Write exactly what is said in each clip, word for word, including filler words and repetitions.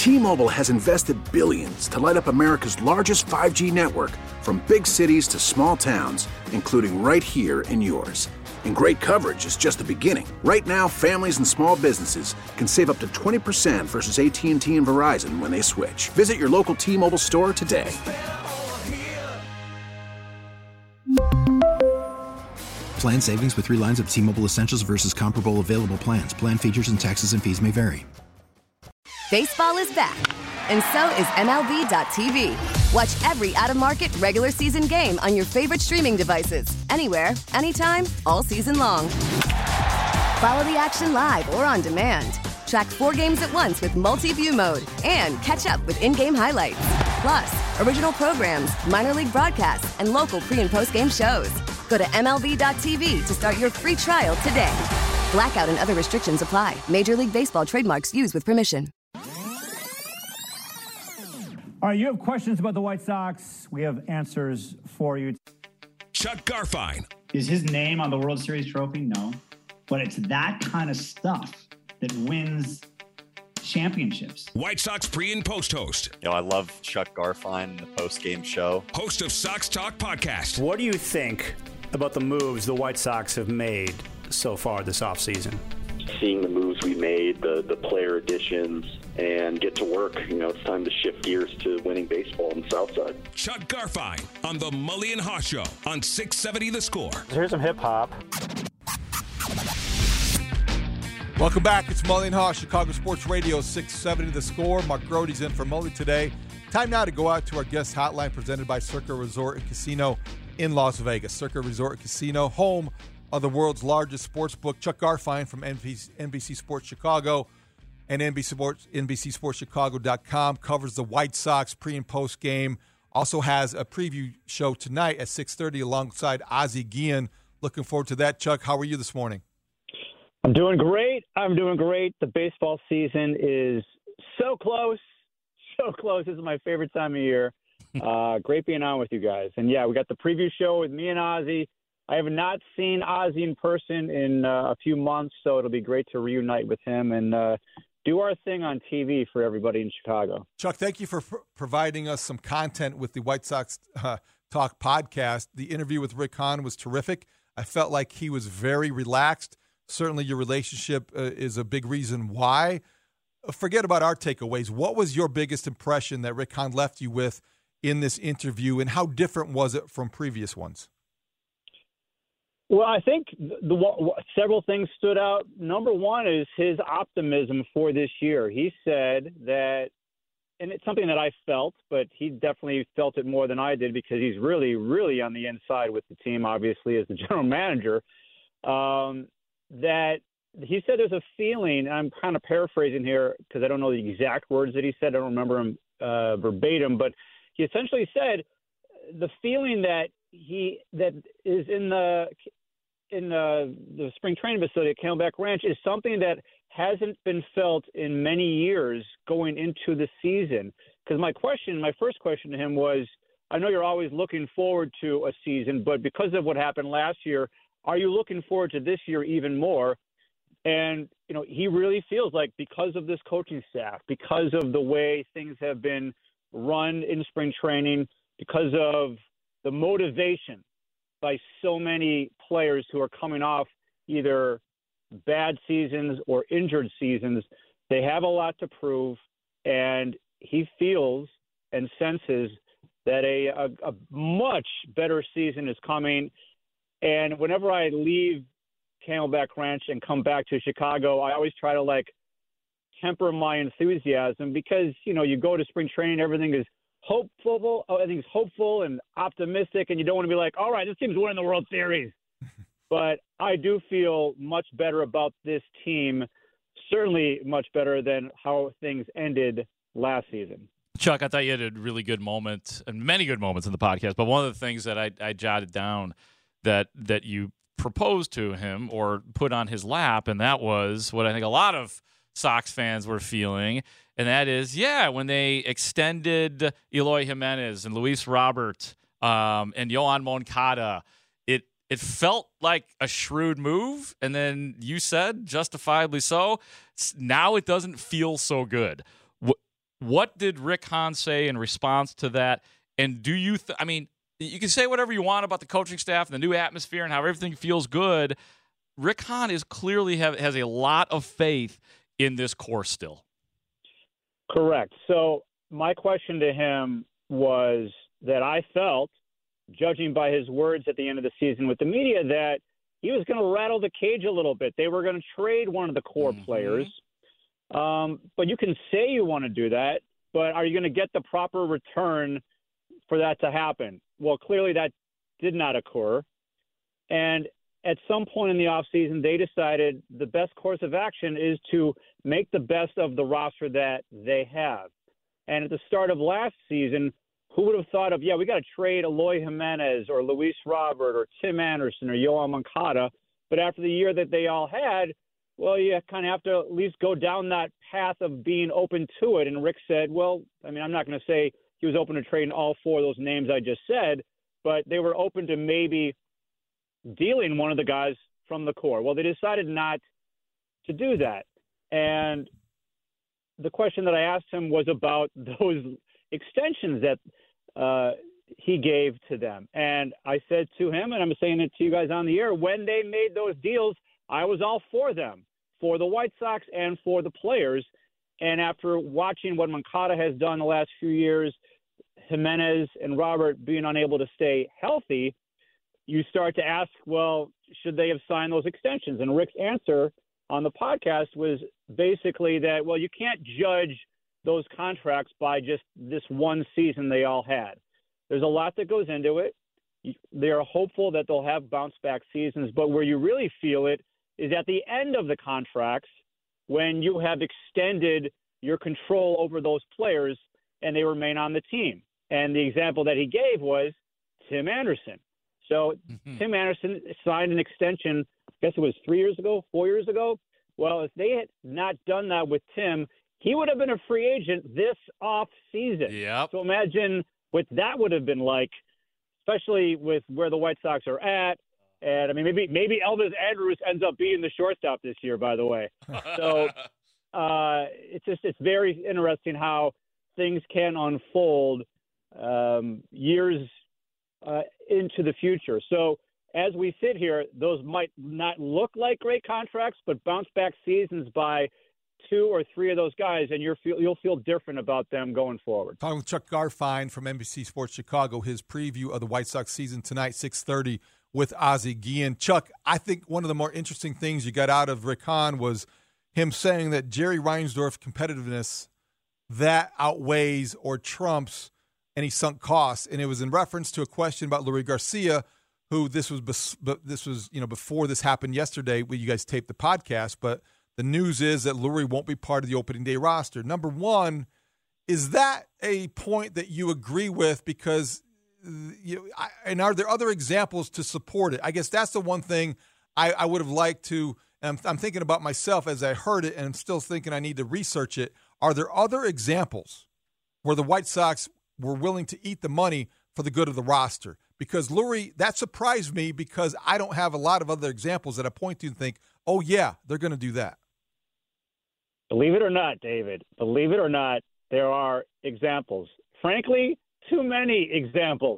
T-Mobile has invested billions to light up America's largest five G network, from big cities to small towns, including right here in yours. And great coverage is just the beginning. Right now, families and small businesses can save up to twenty percent versus A T and T and Verizon when they switch. Visit your local T-Mobile store today. Plan savings with three lines of T-Mobile Essentials versus comparable available plans. Plan features and taxes and fees may vary. Baseball is back, and so is M L B dot T V. Watch every out-of-market regular season game on your favorite streaming devices, anywhere, anytime, all season long. Follow the action live or on demand. Track four games at once with multi-view mode and catch up with in-game highlights. Plus, original programs, minor league broadcasts, and local pre- and post-game shows. Go to M L B dot T V to start your free trial today. Blackout and other restrictions apply. Major League Baseball trademarks used with permission. All right, you have questions about the White Sox. We have answers for you. Chuck Garfien. Is his name on the World Series trophy? No. But it's that kind of stuff that wins championships. White Sox pre- and post-host. You know, I love Chuck Garfien, the post-game show. Host of Sox Talk Podcast. What do you think about the moves the White Sox have made so far this offseason? Seeing the moves we made, the, the player additions, and get to work. You know, it's time to shift gears to winning baseball on the South Side. Chuck Garfien on the Mully and Haw Show on six seventy The Score. Here's some hip-hop. Welcome back. It's Mully and Haw, Chicago Sports Radio, six seventy The Score. Mark Grote's in for Mully today. Time now to go out to our guest hotline presented by Circa Resort and Casino in Las Vegas. Circa Resort and Casino, home of the world's largest sports book. Chuck Garfien from N B C Sports Chicago and N B C Sports, N B C Sports Chicago dot com covers the White Sox pre- and post game. Also has a preview show tonight at six thirty alongside Ozzie Guillen. Looking forward to that. Chuck, how are you this morning? I'm doing great. I'm doing great. The baseball season is so close, so close. This is my favorite time of year. Uh, great being on with you guys. And, yeah, we got the preview show with me and Ozzie. I have not seen Ozzie in person in uh, a few months, so it'll be great to reunite with him and uh, do our thing on T V for everybody in Chicago. Chuck, thank you for pr- providing us some content with the White Sox uh, Talk podcast. The interview with Rick Hahn was terrific. I felt like he was very relaxed. Certainly your relationship uh, is a big reason why. Forget about our takeaways. What was your biggest impression that Rick Hahn left you with in this interview, and how different was it from previous ones? Well, I think the, the several things stood out. Number one is his optimism for this year. He said that, and it's something that I felt, but he definitely felt it more than I did because he's really, really on the inside with the team, obviously, as the general manager, um, that he said there's a feeling, I'm kind of paraphrasing here because I don't know the exact words that he said. I don't remember him uh, verbatim, but he essentially said the feeling that he that is in the in the, the spring training facility at Camelback Ranch is something that hasn't been felt in many years going into the season. Because my question, my first question to him was, I know you're always looking forward to a season, but because of what happened last year, are you looking forward to this year even more? And, you know, he really feels like because of this coaching staff, because of the way things have been run in spring training, because of the motivation by so many players who are coming off either bad seasons or injured seasons, they have a lot to prove, and he feels and senses that a, a, a much better season is coming. And whenever I leave Camelback Ranch and come back to Chicago, I always try to, like, temper my enthusiasm because, you know, you go to spring training, everything is hopeful, everything's hopeful and optimistic, and you don't want to be like, all right, this team's winning the World Series. But I do feel much better about this team, certainly much better than how things ended last season. Chuck, I thought you had a really good moment and many good moments in the podcast, but one of the things that I, I jotted down that that you proposed to him or put on his lap, and that was what I think a lot of Sox fans were feeling, and that is, yeah, when they extended Eloy Jimenez and Luis Robert um, and Yoan Moncada, it it felt like a shrewd move, and then you said, justifiably so, now it doesn't feel so good. What, What did Rick Hahn say in response to that? And do you th- – I mean, you can say whatever you want about the coaching staff and the new atmosphere and how everything feels good. Rick Hahn is clearly have, has a lot of faith in this core still. Correct. So my question to him was that I felt, judging by his words at the end of the season with the media, that he was going to rattle the cage a little bit. They were going to trade one of the core mm-hmm. players. Um, but you can say you want to do that, but are you going to get the proper return for that to happen? Well, clearly that did not occur. And at some point in the offseason, they decided the best course of action is to make the best of the roster that they have. And at the start of last season, who would have thought of, yeah, we got to trade Eloy Jimenez or Luis Robert or Tim Anderson or Yoel Moncada. But after the year that they all had, well, you kind of have to at least go down that path of being open to it. And Rick said, well, I mean, I'm not going to say he was open to trading all four of those names I just said, but they were open to maybe dealing one of the guys from the core. Well, they decided not to do that. And the question that I asked him was about those extensions that uh, he gave to them. And I said to him, and I'm saying it to you guys on the air, when they made those deals, I was all for them, for the White Sox and for the players. And after watching what Moncada has done the last few years, Jimenez and Robert being unable to stay healthy, you start to ask, well, should they have signed those extensions? And Rick's answer on the podcast was basically that, well, you can't judge those contracts by just this one season they all had. There's a lot that goes into it. They are hopeful that they'll have bounce-back seasons, but where you really feel it is at the end of the contracts when you have extended your control over those players and they remain on the team. And the example that he gave was Tim Anderson. So mm-hmm. Tim Anderson signed an extension, I guess it was three years ago, four years ago. Well, if they had not done that with Tim, he would have been a free agent this off season. Yep. So imagine what that would have been like, especially with where the White Sox are at. And I mean, maybe maybe Elvis Andrus ends up being the shortstop this year, by the way. So uh, it's just it's very interesting how things can unfold um, years uh, into the future. So as we sit here, those might not look like great contracts, but bounce back seasons by two or three of those guys, and you're feel, you'll feel different about them going forward. Talking with Chuck Garfien from N B C Sports Chicago, his preview of the White Sox season tonight, six thirty with Ozzie Guillen. Chuck, I think one of the more interesting things you got out of Rick Hahn was him saying that Jerry Reinsdorf competitiveness, that outweighs or trumps any sunk costs. And it was in reference to a question about Luis Garcia, who this was this was you know before this happened yesterday when you guys taped the podcast, but the news is that Lurie won't be part of the opening day roster. Number one, is that a point that you agree with? Because, you know, I, and are there other examples to support it? I guess that's the one thing I, I would have liked to, and I'm, I'm thinking about myself as I heard it, and I'm still thinking I need to research it. Are there other examples where the White Sox were willing to eat the money for the good of the roster? Because Lurie, that surprised me because I don't have a lot of other examples that I point to and think, oh, yeah, they're going to do that. Believe it or not, David, believe it or not, there are examples. Frankly, too many examples.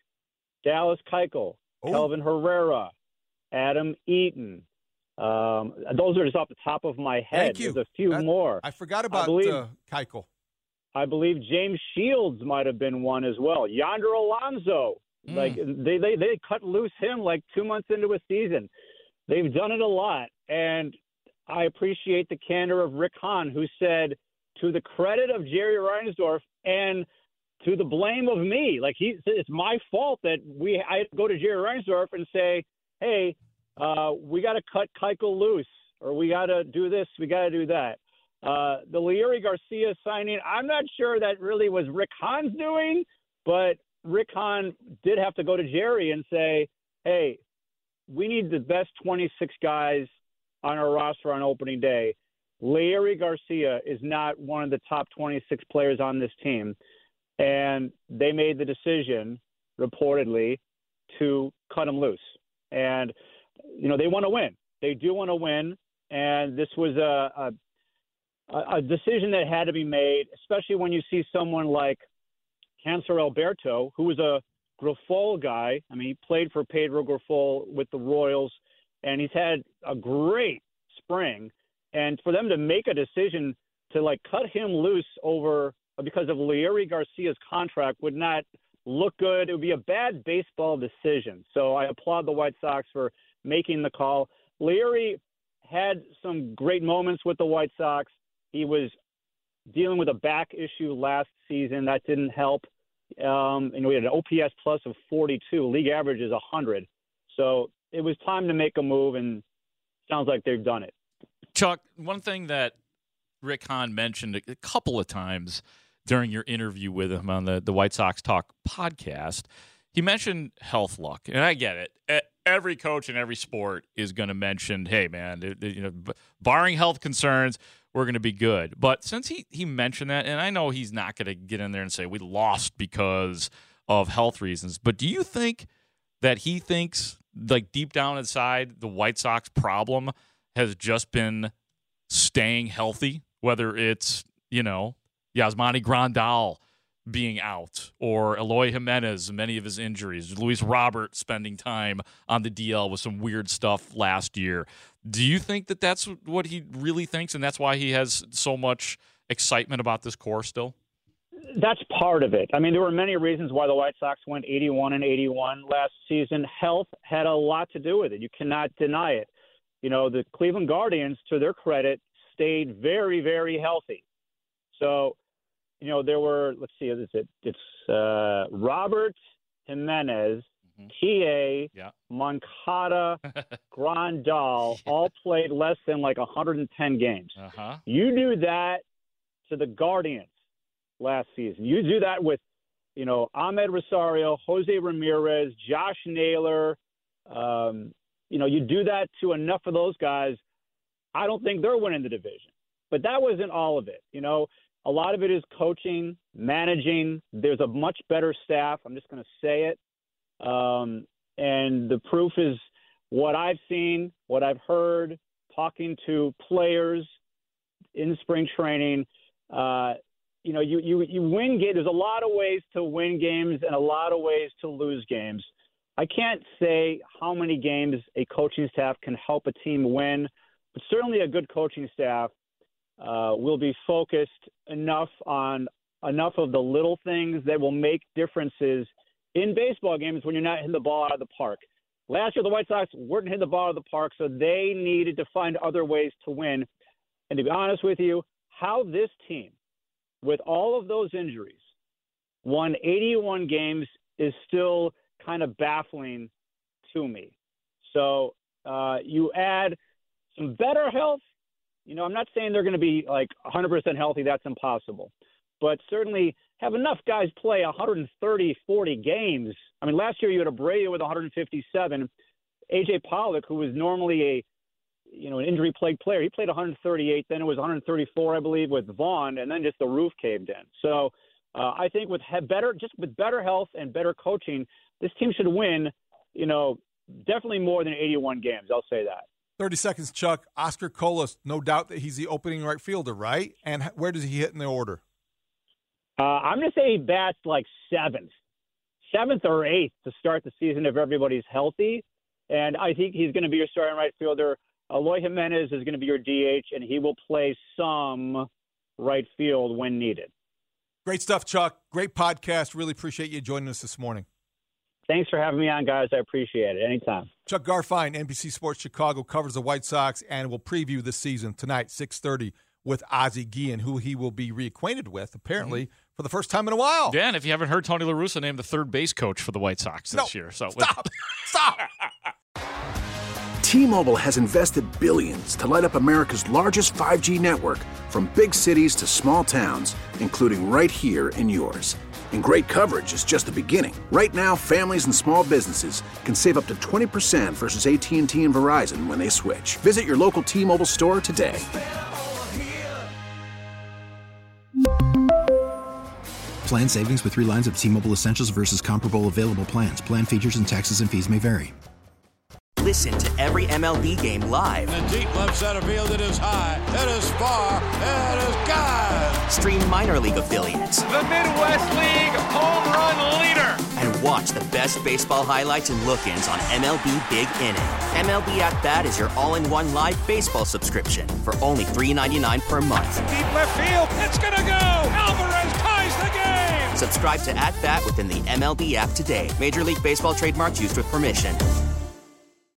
Dallas Keuchel, oh. Kelvin Herrera, Adam Eaton. Um, those are just off the top of my head. Thank you. There's a few that, more. I forgot about I believe, uh, Keuchel. I believe James Shields might have been one as well. Yonder Alonso. Mm. Like they, they, they cut loose him like two months into a season. They've done it a lot. And I appreciate the candor of Rick Hahn, who said, to the credit of Jerry Reinsdorf and to the blame of me, like he, it's my fault that we I go to Jerry Reinsdorf and say, hey, uh, we got to cut Keuchel loose, or we got to do this, we got to do that. Uh, the Leury Garcia signing, I'm not sure that really was Rick Hahn's doing, but Rick Hahn did have to go to Jerry and say, hey, we need the best twenty-six guys on our roster on opening day. Leury Garcia is not one of the top twenty-six players on this team. And they made the decision, reportedly, to cut him loose. And, you know, they want to win. They do want to win. And this was a, a a, a decision that had to be made, especially when you see someone like Hanser Alberto, who was a Grifol guy. I mean, he played for Pedro Grifol with the Royals, and he's had a great spring. And for them to make a decision to, like, cut him loose over because of Leury Garcia's contract would not look good. It would be a bad baseball decision. So I applaud the White Sox for making the call. Leury had some great moments with the White Sox. He was dealing with a back issue last season. That didn't help. Um, and we had an O P S plus of forty-two. League average is one hundred. So it was time to make a move, and sounds like they've done it. Chuck, one thing that Rick Hahn mentioned a couple of times during your interview with him on the, the White Sox Talk podcast, he mentioned health luck. And I get it. Every coach in every sport is going to mention, hey, man, you know, barring health concerns, we're going to be good. But since he, he mentioned that, and I know he's not going to get in there and say we lost because of health reasons, but do you think that he thinks, like deep down inside, the White Sox problem has just been staying healthy, whether it's, you know, Yasmani Grandal being out or Eloy Jimenez, many of his injuries, Luis Robert spending time on the D L with some weird stuff last year. Do you think that that's what he really thinks, and that's why he has so much excitement about this core still? That's part of it. I mean, there were many reasons why the White Sox went eighty-one and eighty-one last season. Health had a lot to do with it. You cannot deny it. You know, the Cleveland Guardians, to their credit, stayed very, very healthy. So, you know, there were, let's see, is it, it's uh, Robert, Jimenez, mm-hmm. T A, yeah. Moncada, Grandal, yeah. all played less than like one hundred ten games. Uh-huh. You do that to the Guardians last season. You do that with, you know, Ahmed Rosario, Jose Ramirez, Josh Naylor. Um, you know, you do that to enough of those guys, I don't think they're winning the division. But that wasn't all of it. You know, a lot of it is coaching, managing. There's a much better staff. I'm just going to say it. Um, and the proof is what I've seen, what I've heard, talking to players in spring training. Uh, you know, you, you, you win games. There's a lot of ways to win games and a lot of ways to lose games. I can't say how many games a coaching staff can help a team win, but certainly a good coaching staff uh, will be focused enough on enough of the little things that will make differences in baseball games when you're not hitting the ball out of the park. Last year, the White Sox weren't hitting the ball out of the park, so they needed to find other ways to win. And to be honest with you, how this team, with all of those injuries, won eighty-one games is still kind of baffling to me. So uh, you add some better health. You know, I'm not saying they're going to be like one hundred percent healthy. That's impossible. But certainly have enough guys play one thirty, forty games. I mean, last year you had Abreu with one fifty-seven. A J Pollock, who was normally a, you know, an injury-plagued player, he played one thirty-eight. Then it was one thirty-four, I believe, with Vaughn, and then just the roof caved in. So uh, I think with better, just with better health and better coaching, this team should win, you know, definitely more than eighty-one games. I'll say that. thirty seconds, Chuck. Oscar Colas, no doubt that he's the opening right fielder, right? And where does he hit in the order? Uh, I'm going to say he bats like seventh, seventh or eighth to start the season if everybody's healthy. And I think he's going to be your starting right fielder. Eloy Jimenez is going to be your D H, and he will play some right field when needed. Great stuff, Chuck. Great podcast. Really appreciate you joining us this morning. Thanks for having me on, guys. I appreciate it. Anytime. Chuck Garfien, N B C Sports Chicago, covers the White Sox and will preview this season tonight, six thirty, with Ozzie Guillen, who he will be reacquainted with, apparently, mm-hmm. for the first time in a while. Yeah, and if you haven't heard, Tony La Russa named the third base coach for the White Sox this no, year. So Stop! Stop! T-Mobile has invested billions to light up America's largest five G network, from big cities to small towns, including right here in yours. And great coverage is just the beginning. Right now, families and small businesses can save up to twenty percent versus A T and T and Verizon when they switch. Visit your local T-Mobile store today. Plan savings with three lines of T-Mobile Essentials versus comparable available plans. Plan features and taxes and fees may vary. listen to every M L B game live. In the deep left center field, it is high, it is far, it is gone. Stream minor league affiliates. The Midwest League home run leader. And watch the best baseball highlights and look-ins on M L B Big Inning. M L B At Bat is your all-in-one live baseball subscription for only three dollars and ninety-nine cents per month. Deep left field, it's gonna go! Alvarez ties the game! Subscribe to At Bat within the M L B app today. Major League Baseball trademarks used with permission.